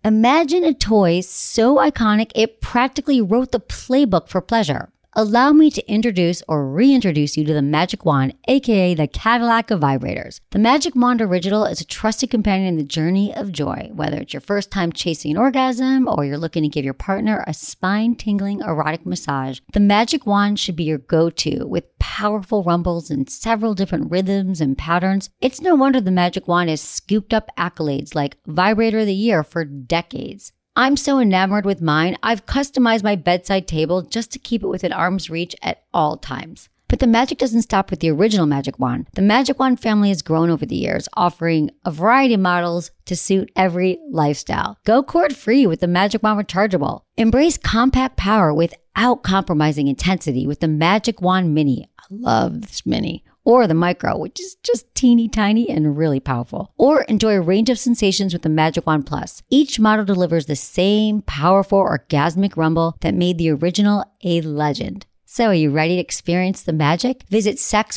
Imagine a toy so iconic it practically wrote the playbook for pleasure. Allow me to introduce or reintroduce you to the Magic Wand, aka the Cadillac of vibrators. The Magic Wand Original is a trusted companion in the journey of joy. Whether it's your first time chasing an orgasm or you're looking to give your partner a spine-tingling erotic massage, the Magic Wand should be your go-to with powerful rumbles and several different rhythms and patterns. It's no wonder the Magic Wand has scooped up accolades like Vibrator of the Year for decades. I'm so enamored with mine, I've customized my bedside table just to keep it within arm's reach at all times. But the magic doesn't stop with the original Magic Wand. The Magic Wand family has grown over the years, offering a variety of models to suit every lifestyle. Go cord-free with the Magic Wand Rechargeable. Embrace compact power without compromising intensity with the Magic Wand Mini. I love this Mini. Or the Micro, which is just teeny tiny and really powerful. Or enjoy a range of sensations with the Magic Wand Plus. Each model delivers the same powerful orgasmic rumble that made the original a legend. So are you ready to experience the magic? Visit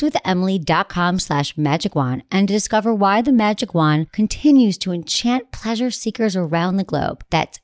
sexwithemily.com/magicwand and discover why the Magic Wand continues to enchant pleasure seekers around the globe. That's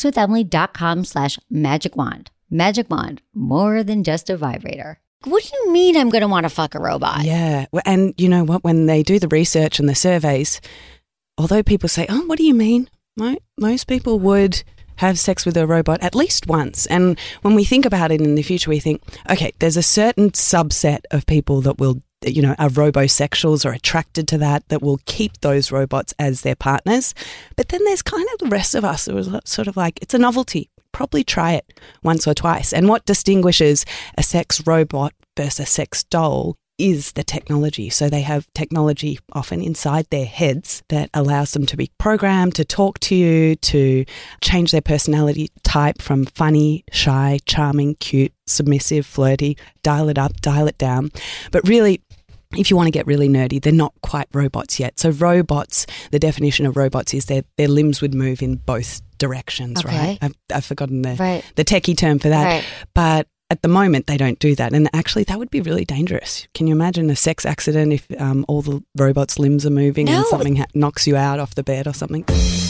sexwithemily.com/magicwand. Magic Wand, more than just a vibrator. What do you mean I'm going to want to fuck a robot? Yeah. And you know what? When they do the research and the surveys, although people say, oh, what do you mean? Most people would have sex with a robot at least once. And when we think about it in the future, we think, okay, there's a certain subset of people that will, are robosexuals or attracted to that will keep those robots as their partners. But then there's kind of the rest of us who are sort of like, it's a novelty. Probably try it once or twice. And what distinguishes a sex robot versus a sex doll is the technology. So they have technology often inside their heads that allows them to be programmed to talk to you, to change their personality type from funny, shy, charming, cute, submissive, flirty, dial it up, dial it down. But really, if you want to get really nerdy, they're not quite robots yet. So robots, the definition of robots is their limbs would move in both directions, okay. right? I've forgotten the techie term for that. Right. But at the moment, they don't do that. And actually, that would be really dangerous. Can you imagine a sex accident if all the robot's limbs are moving and something knocks you out off the bed or something?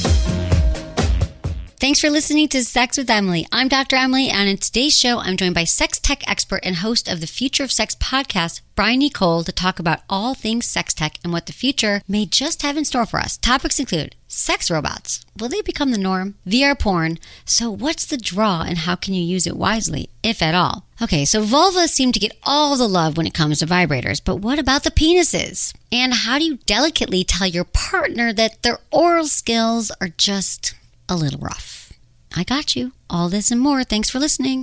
Thanks for listening to Sex with Emily. I'm Dr. Emily, and in today's show, I'm joined by sex tech expert and host of the Future of Sex podcast, Brian Nicole, to talk about all things sex tech and what the future may just have in store for us. Topics include sex robots. Will they become the norm? VR porn. So what's the draw and how can you use it wisely, if at all? Okay, so vulvas seem to get all the love when it comes to vibrators, but what about the penises? And how do you delicately tell your partner that their oral skills are just a little rough? I got you. All this and more. Thanks for listening.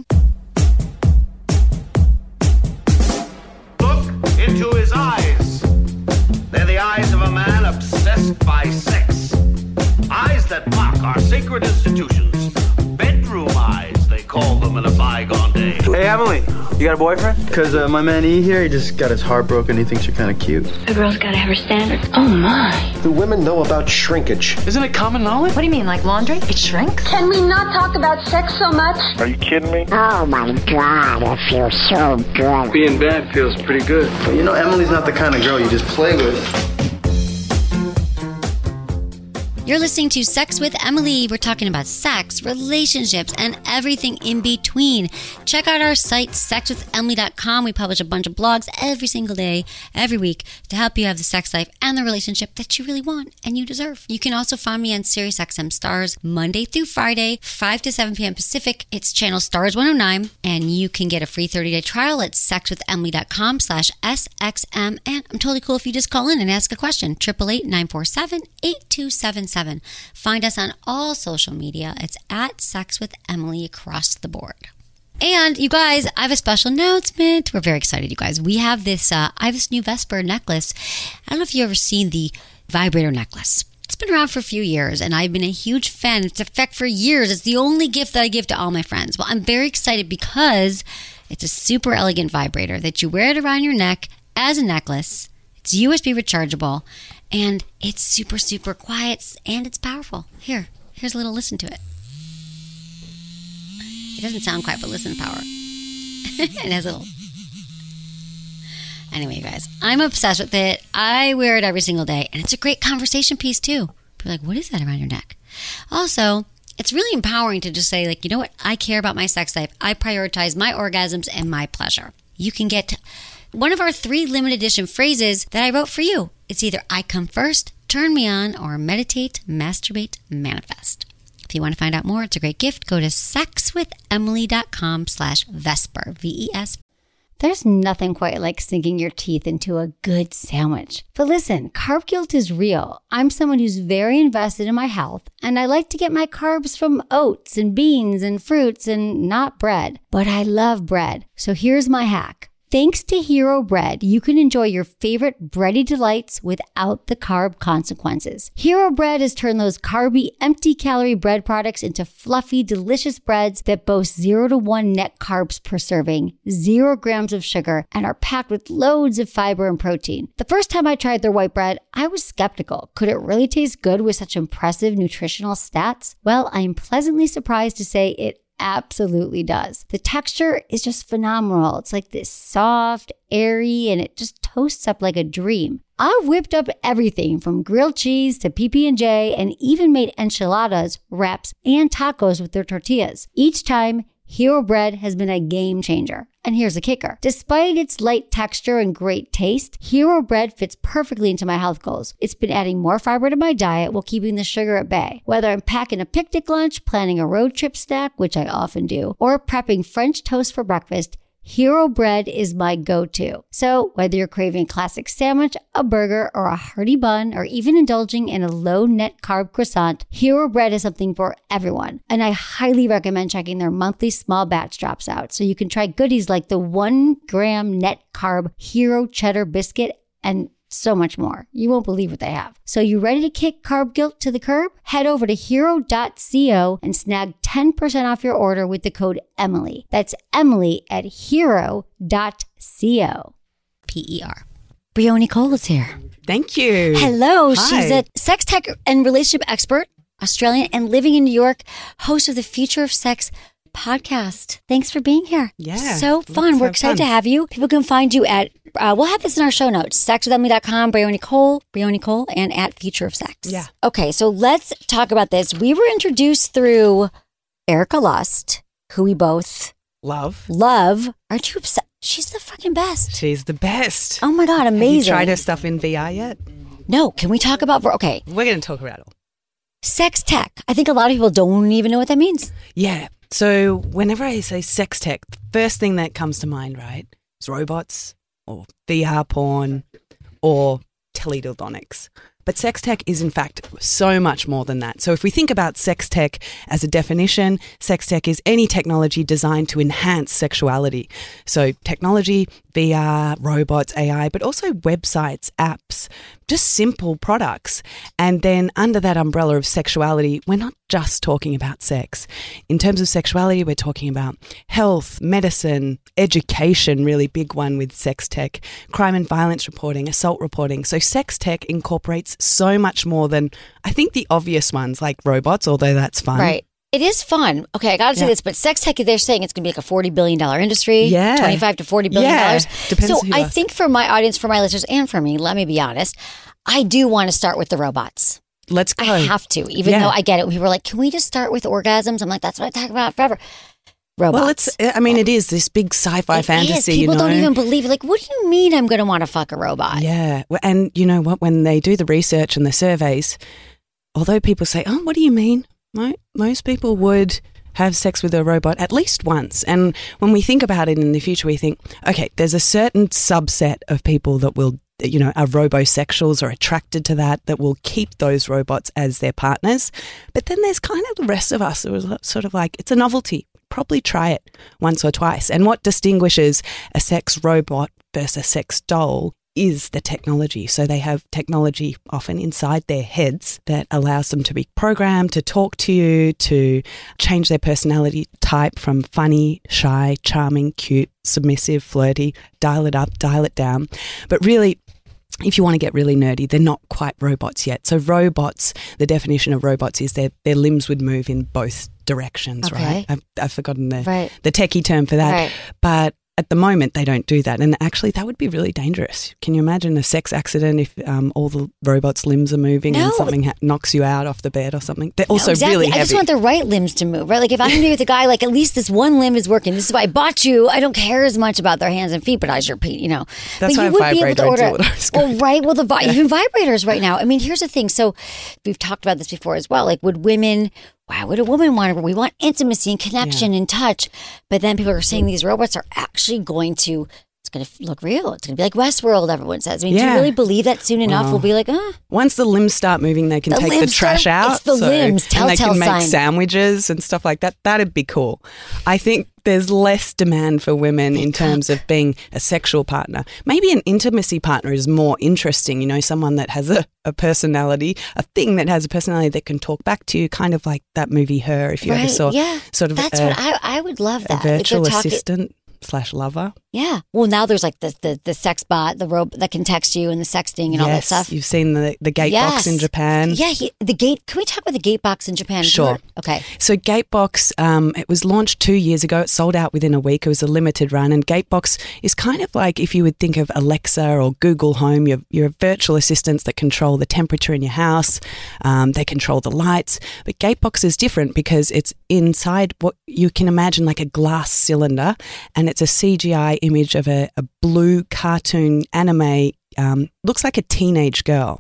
Look into his eyes. They're the eyes of a man obsessed by sex. Eyes that mock our sacred institutions. Bedroom eyes, they call them in a bygone day. Hey, Emily, you got a boyfriend? Because my man E here, he just got his heart broken. He thinks you're kind of cute. A girl's got to have her standards. Oh, my. Do women know about shrinkage? Isn't it common knowledge? What do you mean, like laundry? It shrinks? Can we not talk about sex so much? Are you kidding me? Oh, my God, it feels so good. Being bad feels pretty good. But you know, Emily's not the kind of girl you just play with. You're listening to Sex with Emily. We're talking about sex, relationships, and everything in between. Check out our site, sexwithemily.com. We publish a bunch of blogs every single day, every week, to help you have the sex life and the relationship that you really want and you deserve. You can also find me on SiriusXM Stars Monday through Friday, 5 to 7 p.m. Pacific. It's channel Stars 109, and you can get a free 30-day trial at sexwithemily.com/SXM. And I'm totally cool if you just call in and ask a question. 888-947-8277. Find us on all social media. It's at Sex with Emily across the board. And you guys, I have a special announcement. We're very excited, you guys. We have this, I have this new Vesper necklace. I don't know if you've ever seen the vibrator necklace. It's been around for a few years, and I've been a huge fan. It's in fact for years. It's the only gift that I give to all my friends. Well, I'm very excited because it's a super elegant vibrator that you wear it around your neck as a necklace. It's USB rechargeable, and it's super, super quiet, and it's powerful. Here's a little listen to it. It doesn't sound quiet, but listen to power. It has a little... Anyway, you guys, I'm obsessed with it. I wear it every single day, and it's a great conversation piece, too. People are like, what is that around your neck? Also, It's really empowering to just say, like, you know what? I care about my sex life. I prioritize my orgasms and my pleasure. You can get one of our 3 limited edition phrases that I wrote for you. It's either I come first, turn me on, or meditate, masturbate, manifest. If you want to find out more, it's a great gift. Go to sexwithemily.com/Vesper, VES. There's nothing quite like sinking your teeth into a good sandwich. But listen, carb guilt is real. I'm someone who's very invested in my health, and I like to get my carbs from oats and beans and fruits and not bread. But I love bread. So here's my hack. Thanks to Hero Bread, you can enjoy your favorite bready delights without the carb consequences. Hero Bread has turned those carby, empty-calorie bread products into fluffy, delicious breads that boast 0 to 1 net carbs per serving, 0 grams of sugar, and are packed with loads of fiber and protein. The first time I tried their white bread, I was skeptical. Could it really taste good with such impressive nutritional stats? Well, I am pleasantly surprised to say it absolutely does. The texture is just phenomenal. It's like this soft, airy, and it just toasts up like a dream. I whipped up everything from grilled cheese to PB&J and even made enchiladas, wraps, and tacos with their tortillas. Each time, Hero Bread has been a game changer. And here's the kicker. Despite its light texture and great taste, Hero Bread fits perfectly into my health goals. It's been adding more fiber to my diet while keeping the sugar at bay. Whether I'm packing a picnic lunch, planning a road trip snack, which I often do, or prepping French toast for breakfast, Hero Bread is my go-to. So whether you're craving a classic sandwich, a burger, or a hearty bun, or even indulging in a low net carb croissant, Hero Bread is something for everyone. And I highly recommend checking their monthly small batch drops out so you can try goodies like the 1 gram net carb Hero Cheddar Biscuit and so much more. You won't believe what they have. So you ready to kick carb guilt to the curb? Head over to hero.co and snag 10% off your order with the code Emily. That's Emily at hero.co. PER. Brioni Cole is here. Thank you. Hello. Hi. She's a sex tech and relationship expert, Australian, and living in New York, host of the Future of Sex podcast. Thanks for being here. Yeah. So fun. We're excited to have you. People can find you at, we'll have this in our show notes, sexwithemily.com, Brioni Cole, and at Future of Sex. Yeah. Okay, so let's talk about this. We were introduced through Erica Lust, who we both Love. Aren't you obsessed? She's the fucking best. She's the best. Oh my God, amazing. Have you tried her stuff in VR yet? No, can we talk about, okay. We're going to talk about it. Sex tech. I think a lot of people don't even know what that means. Yeah. So whenever I say sex tech, the first thing that comes to mind, right, is robots or VR porn or teledildonics. But sex tech is, in fact, so much more than that. So if we think about sex tech as a definition, sex tech is any technology designed to enhance sexuality. So technology, VR, robots, AI, but also websites, apps, just simple products. And then under that umbrella of sexuality, we're not just talking about sex. In terms of sexuality, we're talking about health, medicine, education, really big one with sex tech, crime and violence reporting, assault reporting. So sex tech incorporates so much more than, I think, the obvious ones like robots, although that's fun. Right. It is fun. Okay, I got to say this, but sex tech, they're saying it's going to be like a $40 billion industry. Yeah. $25 to $40 billion. Yeah. Depends so who you I ask. think for my audience, for my listeners, and for me, let me be honest, I do want to start with the robots. Let's go. I have to, even though I get it. People were like, can we just start with orgasms? I'm like, that's what I talk about forever. Robots. Well, it is this big sci-fi fantasy, People you know. don't even believe it. Like, what do you mean I'm going to want to fuck a robot? Yeah. Well, and you know what? When they do the research and the surveys, although people say, oh, what do you mean? Most people would have sex with a robot at least once. And when we think about it in the future, we think, okay, there's a certain subset of people that will, you know, are robosexuals or attracted to that will keep those robots as their partners. But then there's kind of the rest of us who are sort of like, it's a novelty. Probably try it once or twice. And what distinguishes a sex robot versus a sex doll is the technology. So they have technology often inside their heads that allows them to be programmed to talk to you, to change their personality type from funny, shy, charming, cute, submissive, flirty, dial it up, dial it down. But really, if you want to get really nerdy, they're not quite robots yet. So robots, the definition of robots is their limbs would move in both directions, Okay. right? I've forgotten the Right. techie term for that. Right. But at the moment, they don't do that. And actually, that would be really dangerous. Can you imagine a sex accident if all the robot's limbs are moving and something knocks you out off the bed or something? They're also really heavy. I just want the right limbs to move, right? Like if I'm going to be with a guy, like at least this one limb is working. This is why I bought you. I don't care as much about their hands and feet, but as your feet, you know. That's but why you would be able to order. Well, right. Well, even vibrators right now. I mean, here's the thing. So we've talked about this before as well. Like, why would a woman want to? We want intimacy and connection and touch. But then people are saying these robots are actually it's going to look real. It's going to be like Westworld, everyone says. I mean, do you really believe that soon enough we'll be like, Once the limbs start moving, they can take the trash out. It's the limbs, and they can make sign. Sandwiches and stuff like that. That'd be cool. I think there's less demand for women in terms of being a sexual partner. Maybe an intimacy partner is more interesting, you know, someone that has a personality, a thing that has a personality that can talk back to you, kind of like that movie Her, if you ever saw. Yeah, sort of that's what I would love that. A virtual assistant / lover. Yeah. Well, now there's like the sex bot, the robot that can text you and the sexting and all that stuff. You've seen the Gatebox in Japan. Yeah. Can we talk about the Gatebox in Japan? Sure. Okay. So Gatebox, it was launched 2 years ago. It sold out within a week. It was a limited run. And Gatebox is kind of like if you would think of Alexa or Google Home, your virtual assistants that control the temperature in your house. They control the lights. But Gatebox is different because it's inside what you can imagine like a glass cylinder, and it's a CGI image of a blue cartoon anime. Looks like a teenage girl.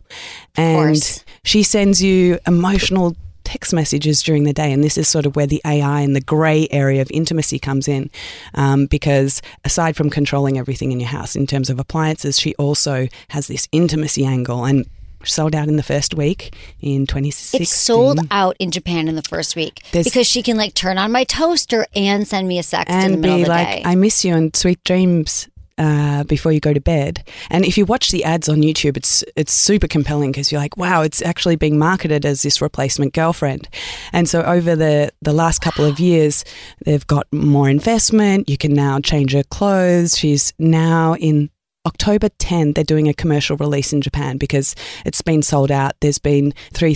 And she sends you emotional text messages during the day, and this is sort of where the AI and the grey area of intimacy comes in, because aside from controlling everything in your house in terms of appliances, she also has this intimacy angle, and sold out in the first week in 2016. It's sold out in Japan in the first week because she can like turn on my toaster and send me a sext in the middle of the day. I miss you and sweet dreams before you go to bed. And if you watch the ads on YouTube, it's super compelling because you're like, wow, it's actually being marketed as this replacement girlfriend. And so over the last couple of years, they've got more investment. You can now change her clothes. She's now in October 10th, they're doing a commercial release in Japan because it's been sold out. There's been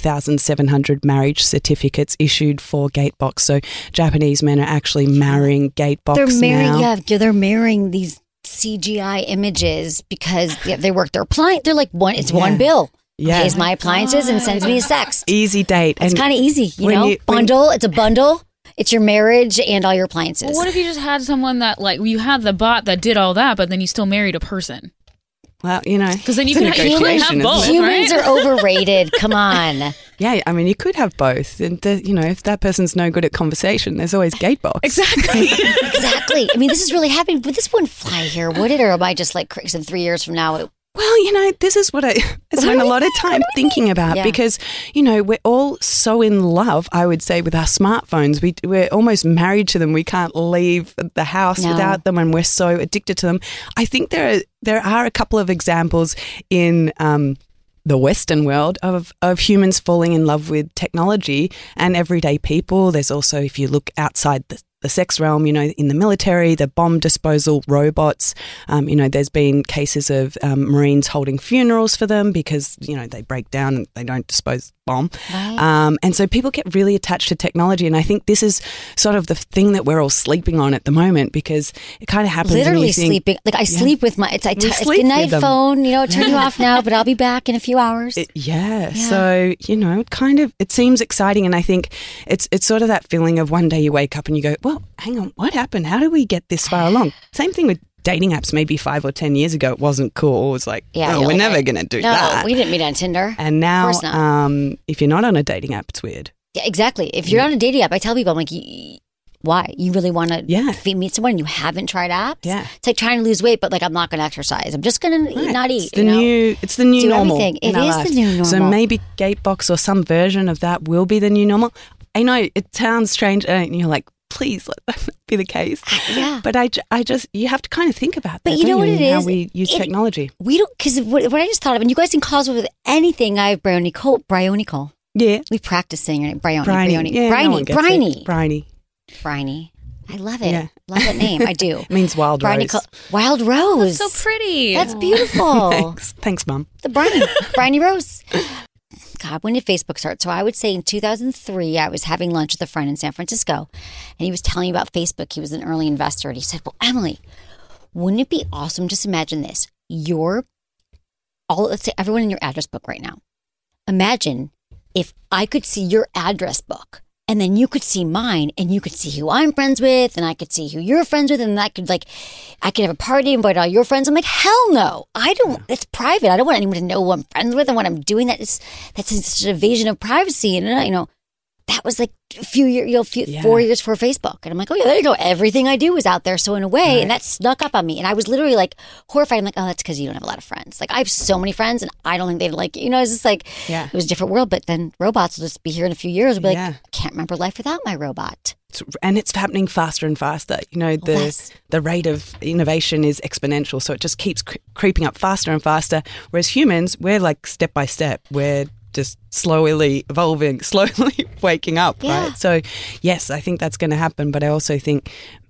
3,700 marriage certificates issued for Gatebox. So Japanese men are actually marrying Gatebox now. They're marrying these CGI images because they work their appliance. They're like one bill. Yeah. Pays my appliances and sends me a sext. Easy date. It's kind of easy, it's a bundle. It's your marriage and all your appliances. Well, what if you just had someone that, like, you had the bot that did all that, but then you still married a person? Well, you know, because then you can have both. Humans are overrated. Come on. Yeah, I mean, you could have both. And, if that person's no good at conversation, there's always Gatebox. Exactly. Exactly. I mean, this is really happening. But this wouldn't fly here, would it? Or am I just like crazy in 3 years from now? Well, this is what I spend a lot of time thinking about because, we're all so in love, I would say, with our smartphones. We're almost married to them. We can't leave the house without them, and we're so addicted to them. I think there are a couple of examples in the Western world of humans falling in love with technology and everyday people. There's also, if you look outside the sex realm, in the military, the bomb disposal robots, there's been cases of Marines holding funerals for them because, they break down and they don't dispose bomb. Right. And so people get really attached to technology. And I think this is sort of the thing that we're all sleeping on at the moment because it kind of happens. Literally sleeping. Like I sleep with my, it's good night phone, turn you off now, but I'll be back in a few hours. So, it seems exciting. And I think it's sort of that feeling of one day you wake up and you go, well, hang on, what happened? How did we get this far along? Same thing with dating apps. Maybe 5 or 10 years ago, it wasn't cool. It was like, we're never going to do that. No, we didn't meet on Tinder. And now, if you're not on a dating app, it's weird. Yeah, exactly. If you're on a dating app, I tell people, I'm like, why? You really want to meet someone and you haven't tried apps? Yeah. It's like trying to lose weight, but like, I'm not going to exercise. I'm just going to not eat. It's the new normal. Everything. It is the new normal. So maybe Gatebox or some version of that will be the new normal. I know it sounds strange and you're like, please let that be the case. But I just, you have to kind of think about that. But you know what it is? How we use technology. We don't, because what I just thought of, and you guys can call us with anything. I have Bryony Cole. Yeah. We practice saying it. Bryony. Bryony. I love it. Yeah. Love that name. I do. It means wild rose. Wild rose. That's so pretty. That's beautiful. Thanks, Mom. The Bryony Rose. God, when did Facebook start? So I would say in 2003, I was having lunch with a friend in San Francisco, and he was telling me about Facebook. He was an early investor, and he said, well, Emily, Wouldn't it be awesome? Just imagine this. Let's say everyone in your address book right now. Imagine if I could see your address book and then you could see mine and you could see who I'm friends with and I could see who you're friends with and I could have a party, invite all your friends. I'm like, hell no. It's private. I don't want anyone to know who I'm friends with and what I'm doing. That's such an invasion of privacy. And, that was like a few years, 4 years for Facebook. And I'm like, oh yeah, there you go. Everything I do is out there. So in a way, and that snuck up on me. And I was literally like horrified. I'm like, oh, that's because you don't have a lot of friends. Like I have so many friends and I don't think they'd like, it's just like, it was a different world. But then robots will just be here in a few years. I'll be like, I can't remember life without my robot. And it's happening faster and faster. The rate of innovation is exponential. So it just keeps creeping up faster and faster. Whereas humans, we're like step by step. We're just slowly evolving, slowly waking up, right? So, yes, I think that's going to happen. But I also think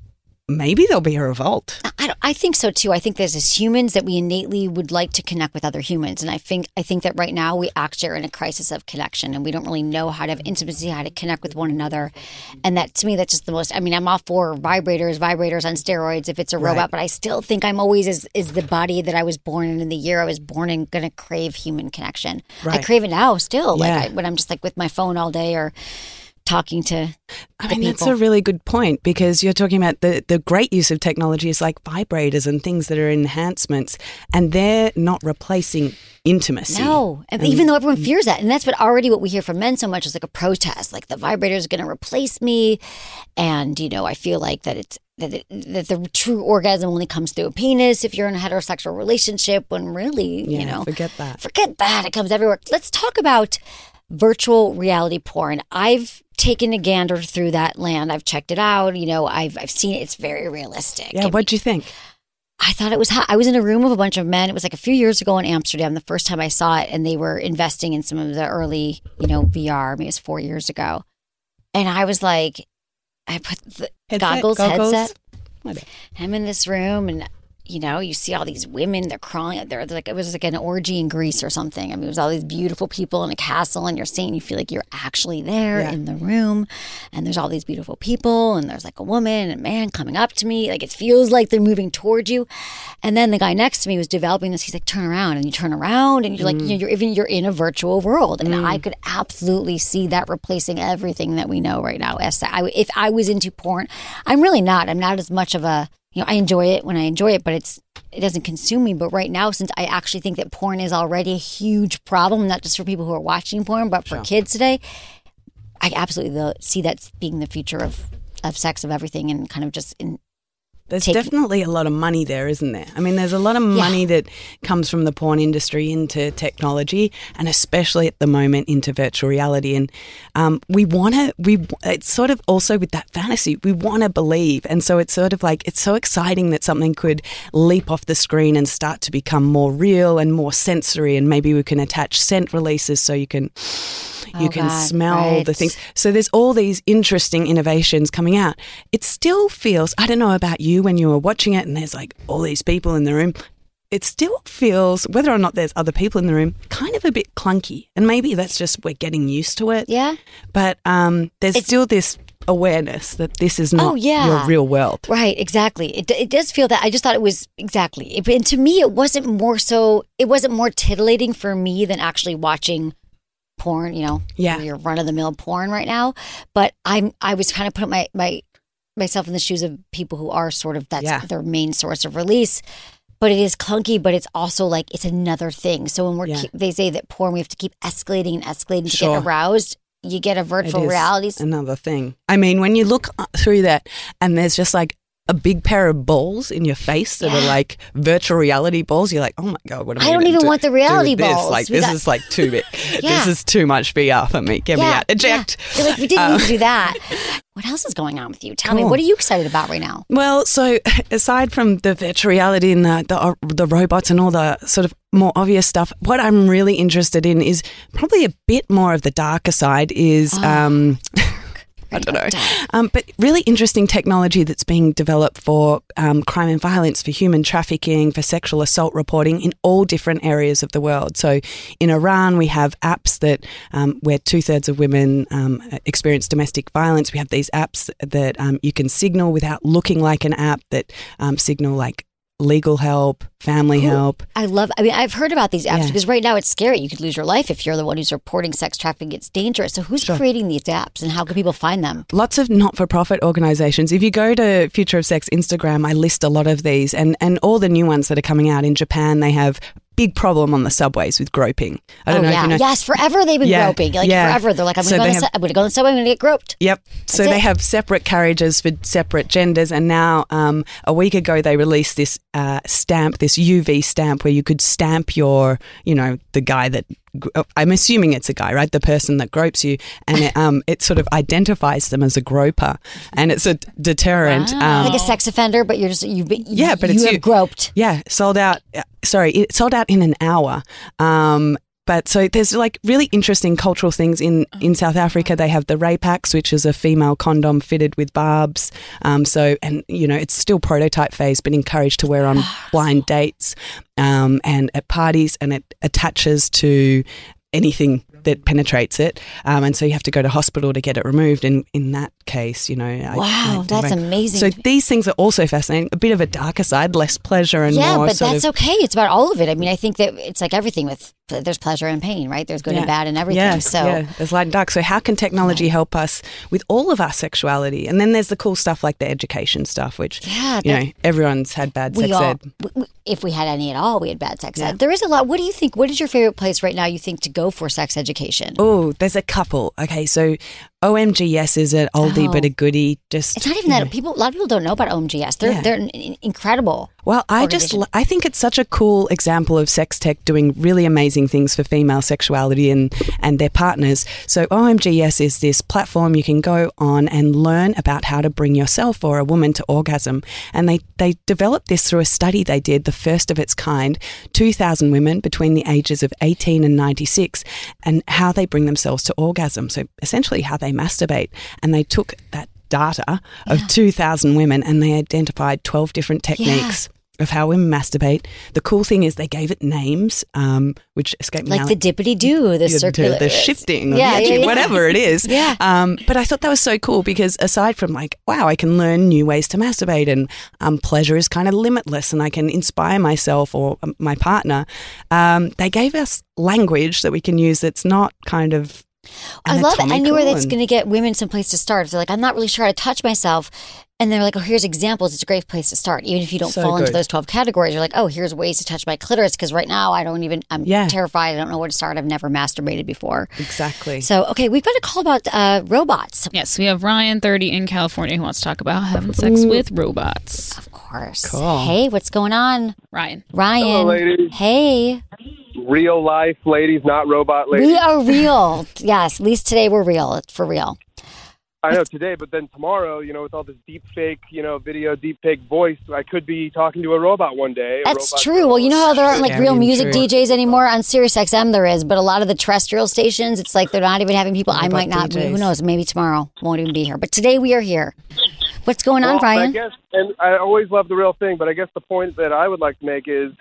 maybe there'll be a revolt. I think so, too. I think there's as humans that we innately would like to connect with other humans. And I think that right now we actually are in a crisis of connection and we don't really know how to have intimacy, how to connect with one another. And that, to me, that's just the most, I'm all for vibrators on steroids if it's a robot, but I still think I'm always is the body that I was born in the year I was born in going to crave human connection. Right. I crave it now still, when I'm just like with my phone all day or talking to people. That's a really good point because you're talking about the great use of technology is like vibrators and things that are enhancements and they're not replacing intimacy. No, and even though everyone fears that. And that's what we hear from men so much is like a protest, like the vibrator is going to replace me. And, I feel like that that the true orgasm only comes through a penis if you're in a heterosexual relationship when really, forget that. Forget that. It comes everywhere. Let's talk about virtual reality porn. I've taken a gander through that land. I've checked it out. I've seen it. It's very realistic. Yeah. What'd you think? I thought it was hot. I was in a room with a bunch of men. It was like a few years ago in Amsterdam, the first time I saw it, and they were investing in some of the early, VR. Maybe it was 4 years ago. And I was like, I put the headset. I'm in this room and you see all these women, they're crawling out there. It was like an orgy in Greece or something. It was all these beautiful people in a castle and you feel like you're actually there in the room and there's all these beautiful people and there's like a woman and a man coming up to me. Like it feels like they're moving towards you. And then the guy next to me was developing this. He's like, turn around, and you turn around and you're like, you're in a virtual world. And I could absolutely see that replacing everything that we know right now. If I was into porn, I'm really not. I'm not as much of a, I enjoy it when I enjoy it, but it doesn't consume me. But right now, since I actually think that porn is already a huge problem, not just for people who are watching porn, but for kids today, I absolutely see that being the future of sex, of everything, and kind of just There's definitely a lot of money there, isn't there? there's a lot of money that comes from the porn industry into technology and especially at the moment into virtual reality. And it's sort of also with that fantasy, we want to believe. And so it's sort of like, it's so exciting that something could leap off the screen and start to become more real and more sensory. And maybe we can attach scent releases so you can smell the things. So there's all these interesting innovations coming out. It still feels, I don't know about you when you were watching it and there's like all these people in the room, it still feels, whether or not there's other people in the room, kind of a bit clunky. And maybe that's just we're getting used to it. Yeah. But there's still this awareness that this is not your real world. Right, exactly. It does feel that. I just thought it was exactly. And to me, it wasn't more titillating for me than actually watching porn, your run-of-the-mill porn right now. But I was kind of putting myself in the shoes of people who are sort of, that's their main source of release. But it is clunky, but it's also like, it's another thing. So when they say that porn, we have to keep escalating to get aroused. You get a virtual reality. Another thing. When you look through that and there's just like a big pair of balls in your face that are like virtual reality balls. You're like, oh my God, what am I don't even want the reality balls. Like, this is like too big. This is too much VR for me. Get me out. Eject. You're like, we didn't need to do that. What else is going on with you? Tell me, what are you excited about right now? Well, so aside from the virtual reality and the robots and all the sort of more obvious stuff, what I'm really interested in is probably a bit more of the darker side is... I don't know. But really interesting technology that's being developed for crime and violence, for human trafficking, for sexual assault reporting in all different areas of the world. So in Iran, we have apps that where 2/3 of women experience domestic violence. We have these apps that you can signal without looking like an app, that signal like legal help, family help. I've heard about these apps Yeah. because right now it's scary. You could lose your life if you're the one who's reporting sex trafficking. It's dangerous. So who's creating these apps and how can people find them? Lots of not-for-profit organizations. If you go to Future of Sex Instagram, I list a lot of these and all the new ones that are coming out. In Japan, they have big problem on the subways with groping. I don't know if you know. Yes, forever they've been groping. Forever. They're like, I'm going to go on the subway, I'm going to get groped. Yep. So they have separate carriages for separate genders. And now a week ago, they released this stamp, this UV stamp where you could stamp your, the guy that, I'm assuming it's a guy, right? The person that gropes you. And it sort of identifies them as a groper. And it's a deterrent. Wow. Like a sex offender, but you have groped. Yeah. Sold out. It sold out in an hour. But so there's like really interesting cultural things in South Africa. They have the Rapax, which is a female condom fitted with barbs. It's still prototype phase, but encouraged to wear on blind dates and at parties, and it attaches to anything that penetrates it. And so you have to go to hospital to get it removed. And in that case, Wow, that's amazing. So these things are also fascinating. A bit of a darker side, less pleasure and more. Yeah, but that's okay. It's about all of it. I mean, I think that it's like everything there's pleasure and pain, right? There's good and bad and everything. Yeah, there's light and dark. So how can technology help us with all of our sexuality? And then there's the cool stuff like the education stuff, which, everyone's had bad sex ed. If we had any at all, we had bad sex ed. There is a lot. What do you think? What is your favorite place right now you think to go for sex education? Oh, there's a couple. Okay, so OMGS is an oldie but a goodie. It's not even that. A lot of people don't know about OMGS. They're incredible. Well, I think it's such a cool example of sex tech doing really amazing things for female sexuality and their partners. So OMGS is this platform you can go on and learn about how to bring yourself or a woman to orgasm. And they developed this through a study they did, the first of its kind, 2,000 women between the ages of 18 and 96, and how they bring themselves to orgasm. So essentially how they masturbate. And they took that data of 2,000 women and they identified 12 different techniques of how women masturbate. The cool thing is they gave it names, which escaped me. Like the dippity-doo, the circular. The shifting, whatever it is. Yeah. But I thought that was so cool because aside from I can learn new ways to masturbate and pleasure is kind of limitless and I can inspire myself or my partner, they gave us language that we can use that's not kind of I love it. I knew where that's going to get women someplace to start. If they're like, I'm not really sure how to touch myself. And they're like, oh, here's examples. It's a great place to start. Even if you don't fall into those 12 categories, you're like, oh, here's ways to touch my clitoris. Because right now I'm terrified. I don't know where to start. I've never masturbated before. Exactly. So, okay, we've got a call about robots. Yes, we have Ryan, 30, in California, who wants to talk about having sex with robots. Of course. Cool. Hey, what's going on? Ryan. Hello, ladies. Hey. Real life ladies, not robot ladies. We are real. Yes, at least today we're real. It's for real. I know today, but then tomorrow, with all this deep fake, video, deep fake voice, I could be talking to a robot one day. That's true. Well, you know how there aren't real music DJs anymore? On Sirius XM there is, but a lot of the terrestrial stations, it's like they're not even having people. I might not. DJs. Who knows? Maybe tomorrow won't even be here. But today we are here. What's going on, Ryan? I guess, and I always love the real thing, but I guess the point that I would like to make is,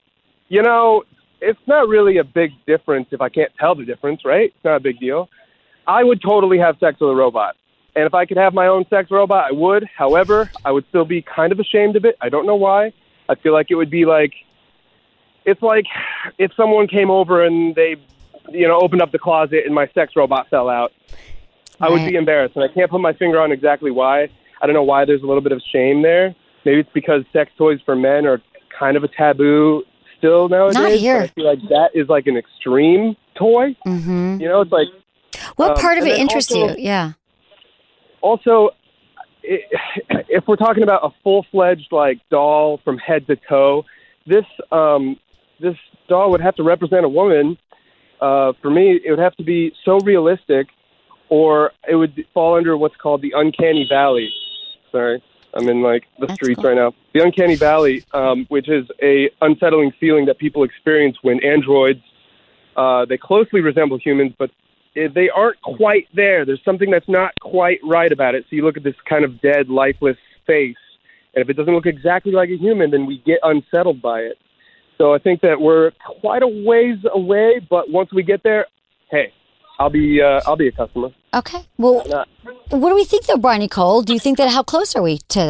it's not really a big difference if I can't tell the difference, right? It's not a big deal. I would totally have sex with a robot. And if I could have my own sex robot, I would. However, I would still be kind of ashamed of it. I don't know why. I feel like it would be it's like if someone came over and they, opened up the closet and my sex robot fell out. Right. I would be embarrassed. And I can't put my finger on exactly why. I don't know why there's a little bit of shame there. Maybe it's because sex toys for men are kind of a taboo still nowadays. Not here. But I feel like that is like an extreme toy. Mm-hmm. It's like... What part of it interests you? Yeah. Also, if we're talking about a full-fledged doll from head to toe, this doll would have to represent a woman. For me, it would have to be so realistic, or it would fall under what's called the uncanny valley. Sorry, I'm in the streets right now. The uncanny valley, which is a unsettling feeling that people experience when androids, they closely resemble humans, but they aren't quite there. There's something that's not quite right about it. So you look at this kind of dead, lifeless face, and if it doesn't look exactly like a human, then we get unsettled by it. So I think that we're quite a ways away, but once we get there, hey, I'll be a customer. Okay. Well, what do we think though, Bryony Cole? Do you think that how close are we to that?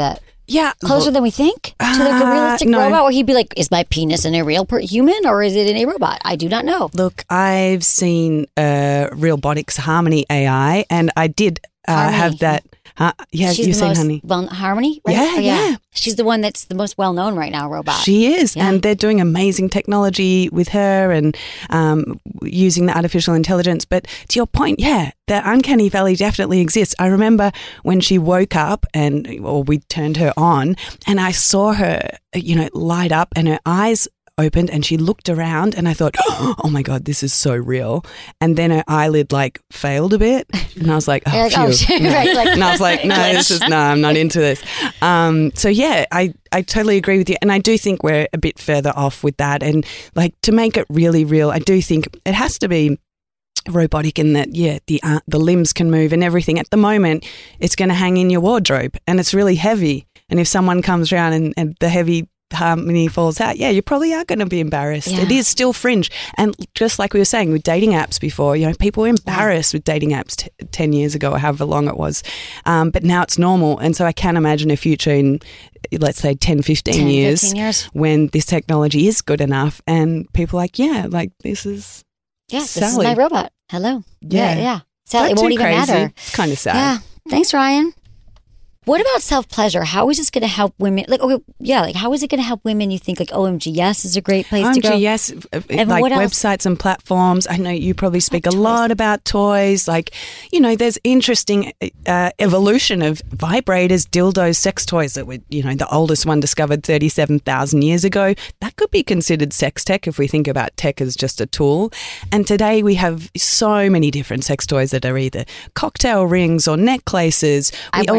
Yeah. Closer than we think to like a realistic no. robot, where he'd be like, is my penis in a real human or is it in a robot? I do not know. Look, I've seen Realbotix Harmony AI, and I did have that. Yeah, she's you the seen most Honey. Harmony, right? Yeah, yeah. She's the one that's the most well-known right now, robot. She is, Yeah. and they're doing amazing technology with her and using the artificial intelligence. But to your point, yeah, the uncanny valley definitely exists. I remember when she woke up or we turned her on, and I saw her, light up, and her eyes opened, and she looked around, and I thought, oh my God, this is so real. And then her eyelid failed a bit, and I was like, oh, phew. No. Right, and I was like, no, I'm not into this. So yeah, I totally agree with you, and I do think we're a bit further off with that. And to make it really real, I do think it has to be robotic in that, the limbs can move and everything. At the moment, it's going to hang in your wardrobe, and it's really heavy. And if someone comes around and the heavy Harmony falls out, you probably are going to be embarrassed. Yeah. It is still fringe. And just like we were saying with dating apps before, people were embarrassed with dating apps 10 years ago or however long it was. But now it's normal. And so I can imagine a future in, let's say, 10, 15 years when this technology is good enough and people are like, this is this Sally. is my robot. Hello. Yeah. Sally, it won't even matter. It's kind of sad. Yeah. Thanks, Ryan. What about self-pleasure? How is this going to help women? How is it going to help women? You think OMG Yes is a great place to go? OMG Yes, And what else? websites and platforms. I know you probably speak a lot about toys. There's interesting evolution of vibrators, dildos, sex toys that were, the oldest one discovered 37,000 years ago. That could be considered sex tech if we think about tech as just a tool. And today we have so many different sex toys that are either cocktail rings or necklaces.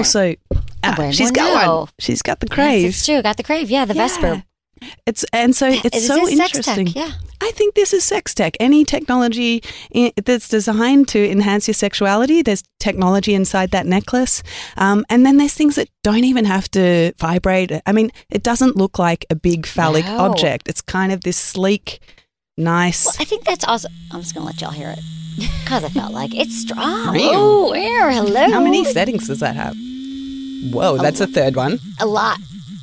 She's got one. She's got the crave. Yes, it's true. Got the crave. Yeah, the Vesper. It's so interesting. Sex tech, yeah. I think this is sex tech. Any technology that's designed to enhance your sexuality, there's technology inside that necklace. And then there's things that don't even have to vibrate. I mean, it doesn't look like a big phallic object. It's kind of this sleek, nice. Well, I think that's also. I'm just going to let y'all hear it because I felt like it's strong. Damn. Oh, hello. How many settings does that have? Whoa, that's a third one. A lot.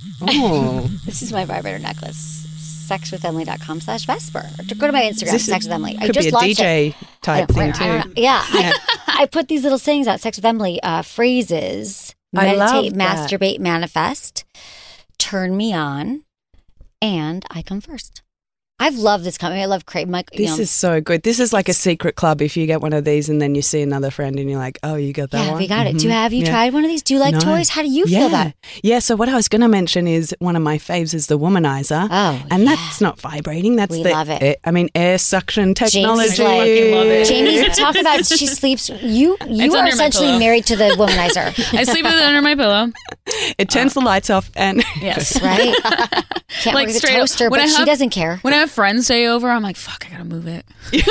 Oh. This is my vibrator necklace. sexwithemily.com/Vesper. Go to my Instagram, Sex with Emily. Could be a DJ type thing too. Yeah. I put these little sayings out, Sex with Emily, phrases, meditate, masturbate, manifest, turn me on, and I come first. I've loved this company. I love Craig. This is so good. This is like a secret club. If you get one of these and then you see another friend and you're like, oh, you got that one? Yeah, we got it. Have you tried one of these? Do you like toys? How do you feel that? Yeah, so what I was going to mention is one of my faves is the Womanizer. Oh, and that's not vibrating. That's we love it. Air suction technology. Fucking love it. Jamie, talk about she sleeps. You are essentially married to the Womanizer. I sleep with it under my pillow. It turns the lights off and yes, right. Can't work the toaster, but she doesn't care. When I have friends stay over, I'm like, fuck, I gotta move it.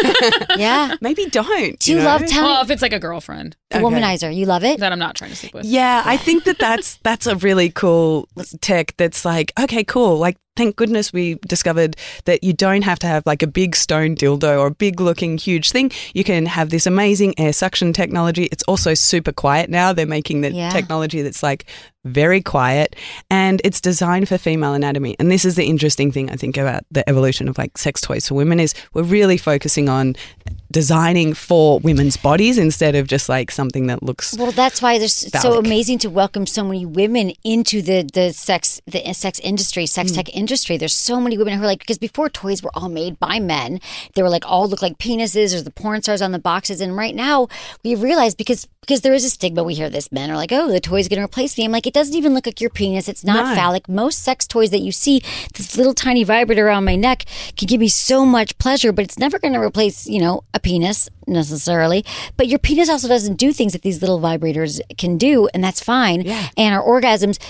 Yeah, maybe don't. Do you love telling? Well, if it's like a girlfriend, the Womanizer, you love it. That I'm not trying to sleep with. Yeah, I think that's a really cool tech. That's like, okay, cool. Like, thank goodness we discovered that you don't have to have like a big stone dildo or a big looking huge thing. You can have this amazing air suction technology. It's also super quiet now. They're making the technology that's like very quiet, and it's designed for female anatomy. And this is the interesting thing I think about the evolution of like sex toys for women is we're really focusing on designing for women's bodies instead of just like something that looks that's why it's so amazing to welcome so many women into the sex industry, sex tech industry. There's so many women who are like, because before toys were all made by men, they were like all look like penises. There's the porn stars on the boxes, and right now we realize because there is a stigma. We hear this, men are like, oh, the toy's going to replace me. I'm like, it doesn't even look like your penis. It's not phallic. Most sex toys that you see, this little tiny vibrator around my neck can give me so much pleasure, but it's never going to replace, a penis necessarily. But your penis also doesn't do things that these little vibrators can do, and that's fine. Yeah. And our orgasms,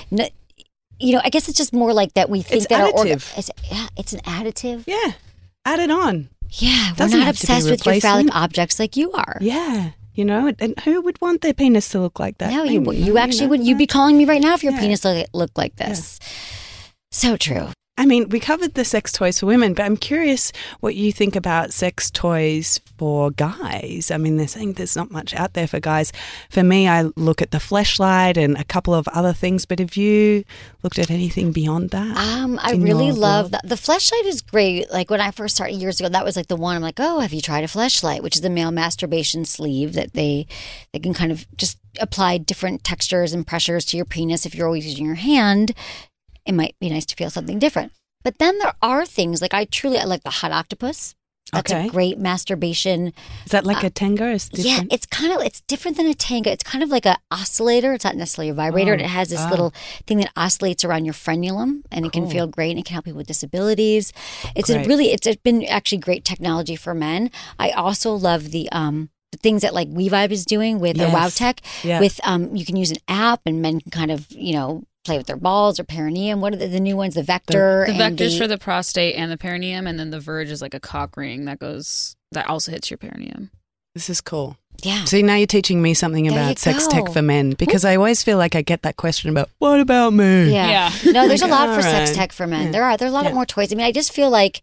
I guess it's just more like that we think that additive. It's an additive. Yeah. Add it on. Yeah. We're not obsessed with your phallic objects like you are. Yeah. And who would want their penis to look like that? No, you actually would. You'd be calling me right now if your penis looked like this. Yeah. So true. I mean, we covered the sex toys for women, but I'm curious what you think about sex toys for guys. I mean, they're saying there's not much out there for guys. For me, I look at the Fleshlight and a couple of other things, but have you looked at anything beyond that? I really love that. The Fleshlight is great. Like when I first started years ago, that was like the one I'm like, oh, have you tried a Fleshlight, which is a male masturbation sleeve that they can kind of just apply different textures and pressures to your penis. If you're always using your hand, it might be nice to feel something different. But then there are things like I like the Hot Octopus. That's a great masturbation. Is that like a Tenga? It's different? Yeah, it's different than a Tenga. It's kind of like an oscillator. It's not necessarily a vibrator. And it has this little thing that oscillates around your frenulum, and it can feel great, and it can help people with disabilities. It's it's been actually great technology for men. I also love the things that like WeVibe is doing with their WowTech. Yeah. With you can use an app, and men can kind of play with their balls or perineum. What are the new ones? The Vector. The Vector's for the prostate and the perineum, and then the Verge is like a cock ring that also hits your perineum. This is cool. Yeah. See, now you're teaching me something about sex tech for men, because I always feel like I get that question about, what about me? Yeah. No, there's a lot for sex tech for men. Yeah. There are a lot more toys. I mean, I just feel like,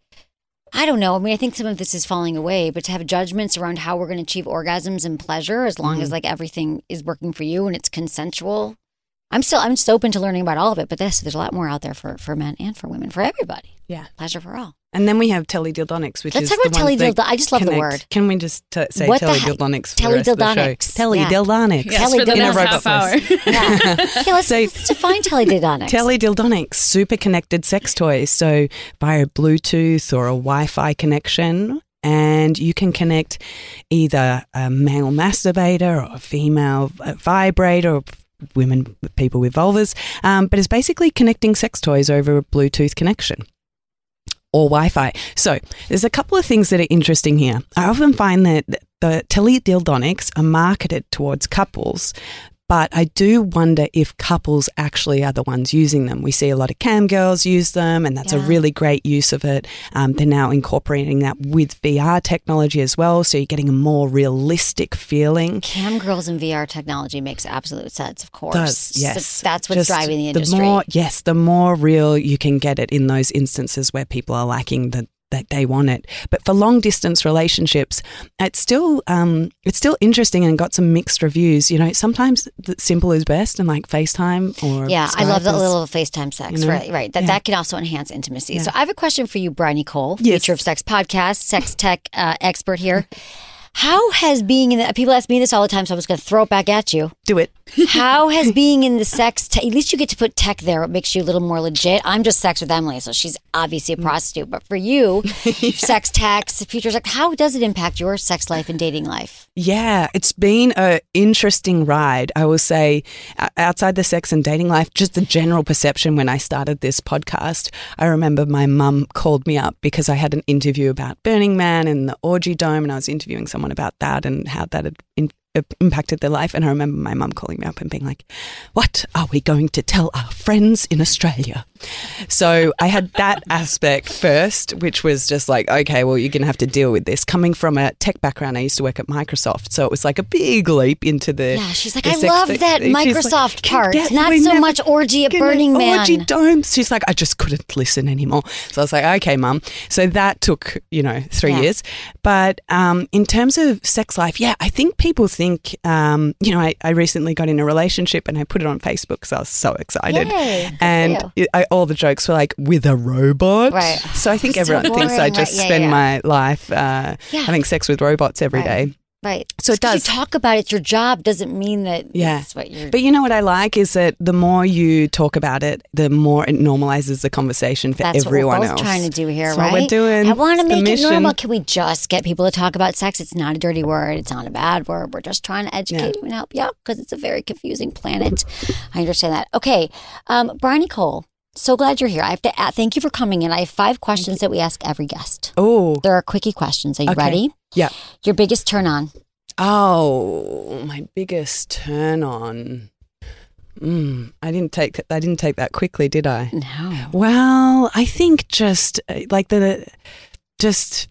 I don't know. I mean, I think some of this is falling away, but to have judgments around how we're going to achieve orgasms and pleasure, as long as like everything is working for you and it's consensual. I'm just open to learning about all of it, but there's a lot more out there for men and for women, for everybody. Yeah. Pleasure for all. And then we have teledildonics, which Let's is talk about teledildonics. I just love the word. Can we just say teledildonics for the rest of the show? Teledildonics. Yes, for the next half hour. Let's define teledildonics. Teledildonics, super connected sex toys. So via Bluetooth or a Wi-Fi connection, and you can connect either a male masturbator or a female vibrator or people with vulvas, but it's basically connecting sex toys over a Bluetooth connection or Wi-Fi. So there's a couple of things that are interesting here. I often find that the teledildonics are marketed towards couples, but I do wonder if couples actually are the ones using them. We see a lot of cam girls use them, and that's a really great use of it. They're now incorporating that with VR technology as well, so you're getting a more realistic feeling. Cam girls and VR technology makes absolute sense, of course. Yes. So that's what's driving the industry. The more real you can get it in those instances where people are lacking that they want it. But for long distance relationships, it's still interesting and got some mixed reviews. Sometimes the simple is best, and like FaceTime or Skype. I love that little FaceTime sex. Right. That can also enhance intimacy. Yeah. So I have a question for you, Bryony Cole, Future of Sex podcast, sex tech expert here. How has being in people ask me this all the time, so I'm just going to throw it back at you. Do it. How has being in the sex tech, at least you get to put tech there, it makes you a little more legit. I'm just Sex with Emily, so she's obviously a prostitute. But for you, sex tech, future sex, how does it impact your sex life and dating life? Yeah, it's been an interesting ride. I will say, outside the sex and dating life, just the general perception when I started this podcast, I remember my mum called me up because I had an interview about Burning Man and the Orgy Dome, and I was interviewing someone about that and how that had impacted their life. And I remember my mum calling me up and being like, what are we going to tell our friends in Australia? So I had that aspect first, which was just like, okay, well, you're going to have to deal with this. Coming from a tech background, I used to work at Microsoft. So it was like a big leap into the... Yeah, she's like, I love that Microsoft part. Not so much orgy at Burning Man. Orgy domes. She's like, I just couldn't listen anymore. So I was like, okay, Mum. So that took, 3 years. But in terms of sex life, I think people think, I recently got in a relationship and I put it on Facebook because I was so excited. Yay, and all the jokes were like, with a robot. Right. So I think everyone thinks I just spend my life having sex with robots every day. Right. So it does. You talk about it's your job doesn't mean that that's what you're... But you know what I like is that the more you talk about it, the more it normalizes the conversation for everyone else. That's what we're both trying to do here, That's right? what we're doing. I want to make it normal. Can we just get people to talk about sex? It's not a dirty word. It's not a bad word. We're just trying to educate you and help you out because it's a very confusing planet. I understand that. Okay. Bryony Cole, so glad you're here. I have to thank you for coming in. I have 5 questions that we ask every guest. Oh. There are quickie questions. Are you ready? Yeah. Your biggest turn on? Oh, my biggest turn on. I didn't take that quickly, did I? No. Well, I think just like just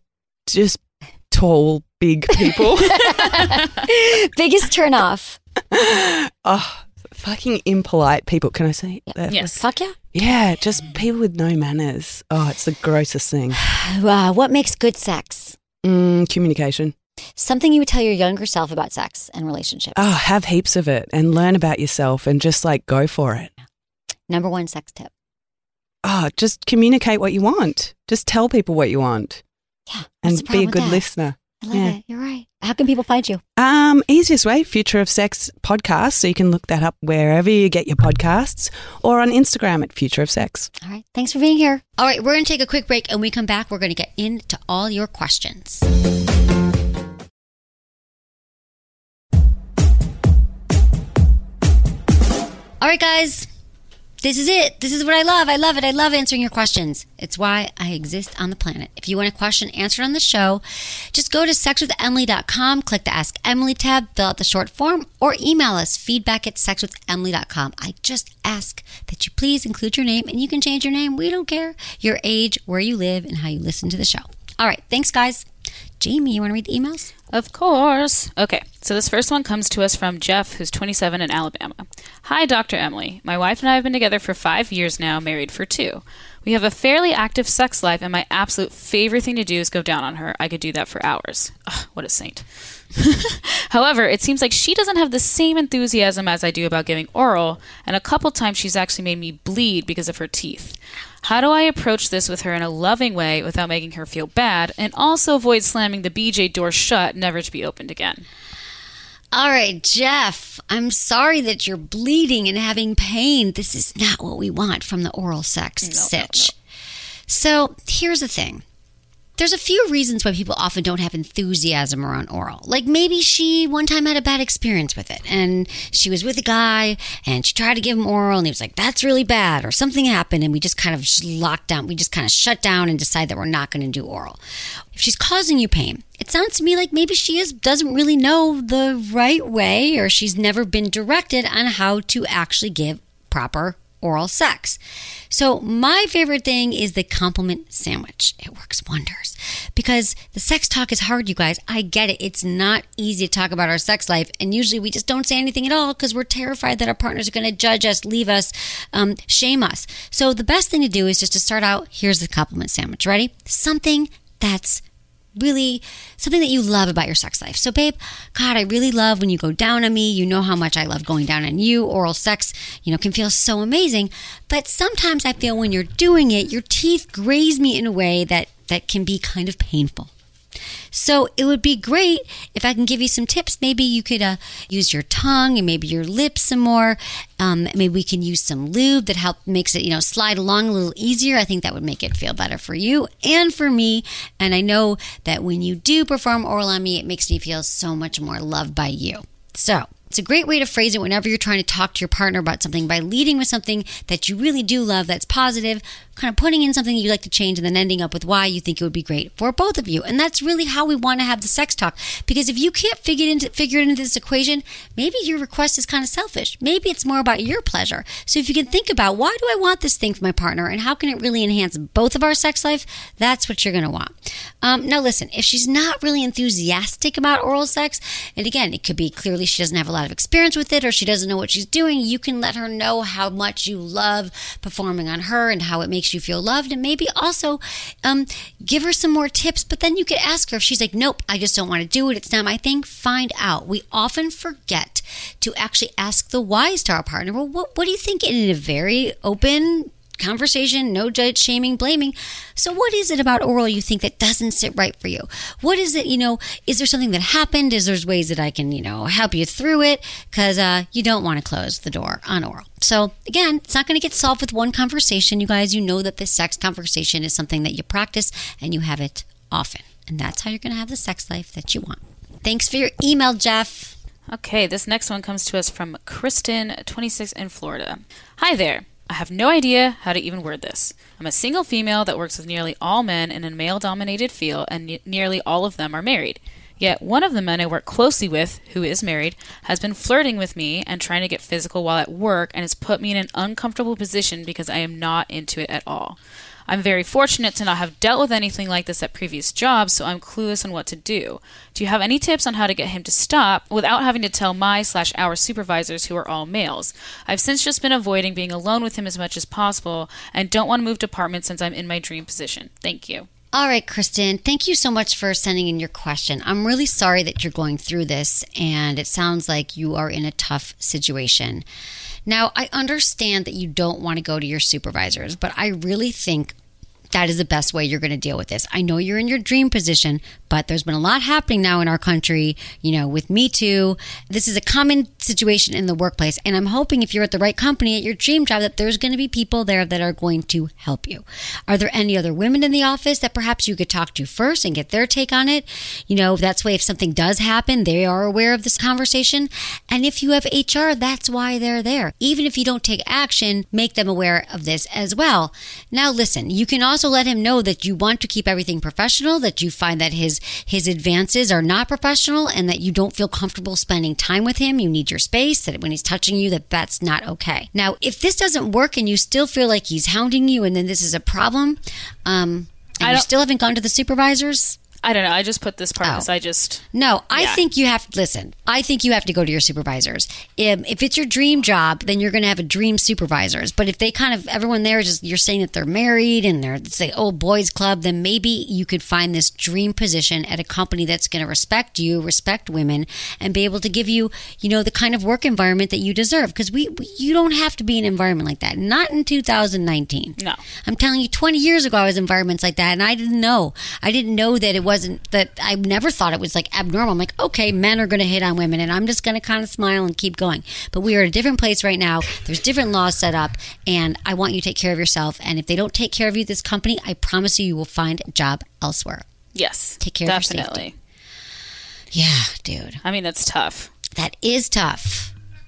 tall, big people. Biggest turn off. fucking impolite people. Can I say that? Yes. Fuck yeah. Yeah, just people with no manners. Oh, it's the grossest thing. What makes good sex? Communication. Something you would tell your younger self about sex and relationships. Oh, have heaps of it and learn about yourself and just like go for it. Number one sex tip. Oh, just communicate what you want. Just tell people what you want. Yeah. And be a good listener. I love it. You're right. How can people find you? Easiest way, Future of Sex podcast. So you can look that up wherever you get your podcasts or on Instagram at Future of Sex. All right. Thanks for being here. All right. We're going to take a quick break, and when we come back, we're going to get into all your questions. All right, guys. This is it. This is what I love. I love it. I love answering your questions. It's why I exist on the planet. If you want a question answered on the show, just go to sexwithemily.com, click the Ask Emily tab, fill out the short form, or email us feedback@sexwithemily.com. I just ask that you please include your name, and you can change your name. We don't care. Your age, where you live, and how you listen to the show. All right. Thanks, guys. Jamie, you want to read the emails? Of course. Okay, so this first one comes to us from Jeff, who's 27 in Alabama. Hi, Dr. Emily. My wife and I have been together for 5 years now, married for 2. We have a fairly active sex life, and my absolute favorite thing to do is go down on her. I could do that for hours. Ugh, what a saint. However, it seems like she doesn't have the same enthusiasm as I do about giving oral, and a couple times she's actually made me bleed because of her teeth. How do I approach this with her in a loving way without making her feel bad, and also avoid slamming the BJ door shut, never to be opened again? All right, Jeff, I'm sorry that you're bleeding and having pain. This is not what we want from the oral sex sitch. No. So here's the thing. There's a few reasons why people often don't have enthusiasm around oral. Like maybe she one time had a bad experience with it and she was with a guy and she tried to give him oral and he was like, that's really bad, or something happened and we just kind of locked down. We just kind of shut down and decide that we're not going to do oral. If she's causing you pain, it sounds to me like maybe she doesn't really know the right way, or she's never been directed on how to actually give proper oral sex. So my favorite thing is the compliment sandwich. It works wonders because the sex talk is hard, you guys. I get it. It's not easy to talk about our sex life, and usually we just don't say anything at all because we're terrified that our partners are going to judge us, leave us, shame us. So the best thing to do is just to start out, here's the compliment sandwich. Ready? Something that's really something that you love about your sex life. So babe, God, I really love when you go down on me. You know how much I love going down on you. Oral sex, can feel so amazing. But sometimes I feel when you're doing it, your teeth graze me in a way that can be kind of painful. So it would be great if I can give you some tips. Maybe you could use your tongue and maybe your lips some more. Maybe we can use some lube that makes it, slide along a little easier. I think that would make it feel better for you and for me. And I know that when you do perform oral on me, it makes me feel so much more loved by you. So it's a great way to phrase it whenever you're trying to talk to your partner about something by leading with something that you really do love, that's positive, kind of putting in something you'd like to change and then ending up with why you think it would be great for both of you. And that's really how we want to have the sex talk. Because if you can't figure it into this equation, maybe your request is kind of selfish. Maybe it's more about your pleasure. So if you can think about, why do I want this thing for my partner and how can it really enhance both of our sex life, that's what you're going to want. Now listen, if she's not really enthusiastic about oral sex, and again, it could be clearly she doesn't have a lot of experience with it or she doesn't know what she's doing, you can let her know how much you love performing on her and how it makes you feel loved, and maybe also give her some more tips. But then you could ask her if she's like, nope, I just don't want to do it, it's not my thing. Find out. We often forget to actually ask the whys to our partner. Well, what do you think, in a very open conversation, no judge, shaming, blaming. So what is it about oral you think that doesn't sit right for you? What is it, is there something that happened? Is there ways that I can, help you through it? Because you don't want to close the door on oral. So again, it's not going to get solved with one conversation. You guys, that the sex conversation is something that you practice and you have it often. And that's how you're going to have the sex life that you want. Thanks for your email, Jeff. Okay, this next one comes to us from Kristen, 26 in Florida. Hi there. I have no idea how to even word this. I'm a single female that works with nearly all men in a male-dominated field, and nearly all of them are married. Yet one of the men I work closely with, who is married, has been flirting with me and trying to get physical while at work, and has put me in an uncomfortable position because I am not into it at all. I'm very fortunate to not have dealt with anything like this at previous jobs, so I'm clueless on what to do. Do you have any tips on how to get him to stop without having to tell my/our supervisors, who are all males? I've since just been avoiding being alone with him as much as possible and don't want to move departments since I'm in my dream position. Thank you. All right, Kristen, thank you so much for sending in your question. I'm really sorry that you're going through this, and it sounds like you are in a tough situation. Now, I understand that you don't want to go to your supervisors, but I really think that is the best way you're going to deal with this. I know you're in your dream position, but there's been a lot happening now in our country, with Me Too. This is a common situation in the workplace, and I'm hoping if you're at the right company at your dream job that there's going to be people there that are going to help you. Are there any other women in the office that perhaps you could talk to first and get their take on it? That's way if something does happen, they are aware of this conversation. And if you have HR, that's why they're there. Even if you don't take action, make them aware of this as well. Now, listen, you can also let him know that you want to keep everything professional, that you find that his advances are not professional, and that you don't feel comfortable spending time with him. You need your space, that when he's touching you, that's not okay. Now, if this doesn't work and you still feel like he's hounding you and then this is a problem, and you still haven't gone to the supervisors, I don't know. I just put this part because I think you have to listen. I think you have to go to your supervisors. If it's your dream job, then you're going to have a dream supervisors. But if they everyone there is just, you're saying that they're married and they're the old boys club, then maybe you could find this dream position at a company that's going to respect you, respect women, and be able to give you, the kind of work environment that you deserve. Because you don't have to be in an environment like that. Not in 2019. No. I'm telling you, 20 years ago I was in environments like that, and I didn't know. I didn't know that it wasn't that. I never thought it was like abnormal. I'm like, okay, men are going to hit on women, and I'm just going to kind of smile and keep going. But we are at a different place right now. There's different laws set up, and I want you to take care of yourself. And if they don't take care of you, this company, I promise you will find a job elsewhere. Yes. Take care of your safety. Yeah, dude. I mean, that's tough. That is tough.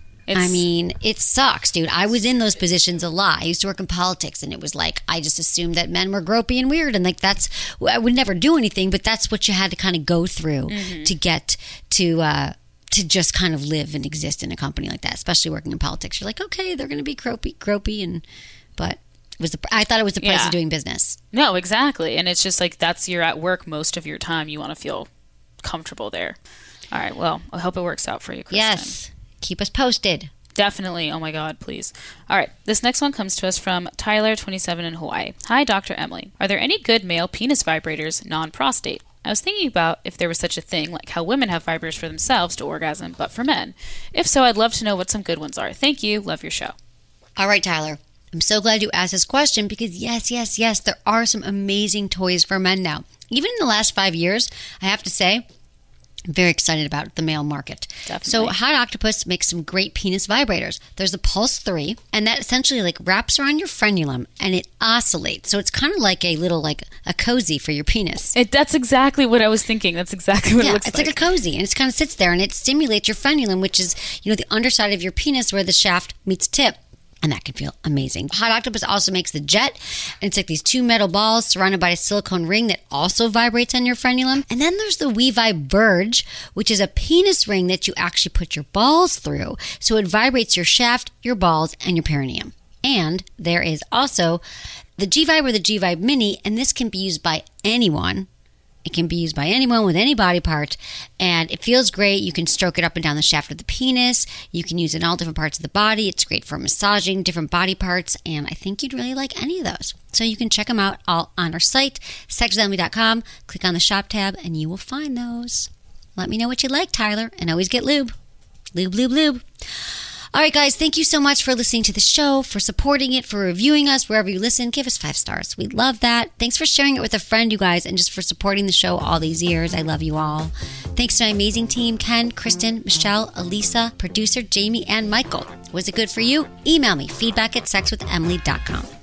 It sucks, dude. I was in those positions a lot. I used to work in politics, and it was like, I just assumed that men were gropey and weird. And I would never do anything, but that's what you had to kind of go through to get to just kind of live and exist in a company like that, especially working in politics. You're like, okay, they're going to be gropey, but I thought it was the price of doing business. No, exactly. And it's just like, you're at work most of your time. You want to feel comfortable there. All right. Well, I hope it works out for you, Kristen. Yes. Keep us posted. Definitely. Oh my God, please. All right. This next one comes to us from Tyler, 27 in Hawaii. Hi, Dr. Emily. Are there any good male penis vibrators, non-prostate? I was thinking about if there was such a thing, like how women have vibrators for themselves to orgasm, but for men. If so, I'd love to know what some good ones are. Thank you. Love your show. All right, Tyler. I'm so glad you asked this question because yes, there are some amazing toys for men now. Even in the last 5 years, I have to say, I'm very excited about the male market. Definitely. So Hot Octopuss makes some great penis vibrators. There's the Pulse 3, and that essentially wraps around your frenulum, and it oscillates. So it's kind of like a little, a cozy for your penis. That's exactly what I was thinking. That's exactly what it looks like. Yeah, it's like a cozy, and it kind of sits there, and it stimulates your frenulum, which is, the underside of your penis where the shaft meets tip. And that can feel amazing. Hot Octopuss also makes the Jet. And it's like these two metal balls surrounded by a silicone ring that also vibrates on your frenulum. And then there's the WeVibe Verge, which is a penis ring that you actually put your balls through. So it vibrates your shaft, your balls, and your perineum. And there is also the G-Vibe or the G-Vibe Mini. And this can be used by anyone. It can be used by anyone with any body part, and it feels great. You can stroke it up and down the shaft of the penis. You can use it in all different parts of the body. It's great for massaging different body parts, and I think you'd really like any of those. So you can check them out all on our site, sexwithemily.com. Click on the shop tab, and you will find those. Let me know what you like, Tyler, and always get lube. Lube, lube, lube. All right, guys, thank you so much for listening to the show, for supporting it, for reviewing us wherever you listen. Give us 5 stars. We love that. Thanks for sharing it with a friend, you guys, and just for supporting the show all these years. I love you all. Thanks to my amazing team, Ken, Kristen, Michelle, Elisa, producer Jamie, and Michael. Was it good for you? Email me, feedback@sexwithemily.com.